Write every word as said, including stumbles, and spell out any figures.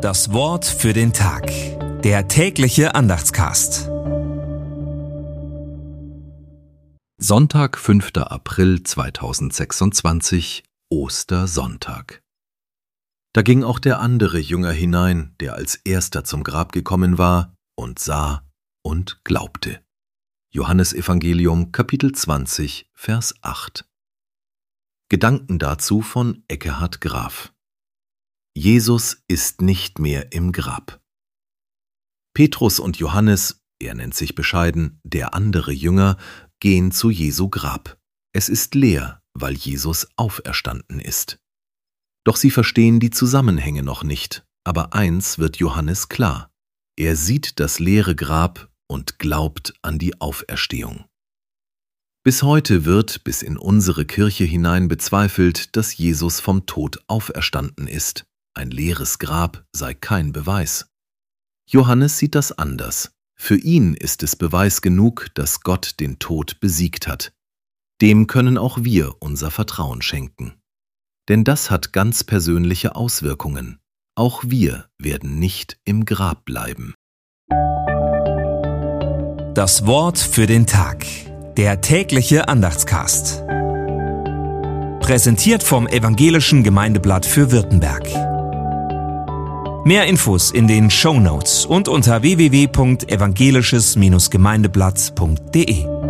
Das Wort für den Tag. Der tägliche Andachtscast. Sonntag, fünfter April zweitausendsechsundzwanzig, Ostersonntag. Da ging auch der andere Jünger hinein, der als erster zum Grab gekommen war, und sah und glaubte. Johannesevangelium, Kapitel zwanzig, Vers acht. Gedanken dazu von Ekkehard Graf. Jesus ist nicht mehr im Grab. Petrus und Johannes, er nennt sich bescheiden, der andere Jünger, gehen zu Jesu Grab. Es ist leer, weil Jesus auferstanden ist. Doch sie verstehen die Zusammenhänge noch nicht, aber eins wird Johannes klar: Er sieht das leere Grab und glaubt an die Auferstehung. Bis heute wird bis in unsere Kirche hinein bezweifelt, dass Jesus vom Tod auferstanden ist. Ein leeres Grab sei kein Beweis. Johannes sieht das anders. Für ihn ist es Beweis genug, dass Gott den Tod besiegt hat. Dem können auch wir unser Vertrauen schenken. Denn das hat ganz persönliche Auswirkungen. Auch wir werden nicht im Grab bleiben. Das Wort für den Tag. Der tägliche Andachtscast. Präsentiert vom Evangelischen Gemeindeblatt für Württemberg. Mehr Infos in den Shownotes und unter w w w punkt evangelisches Gemeindeblatt punkt de.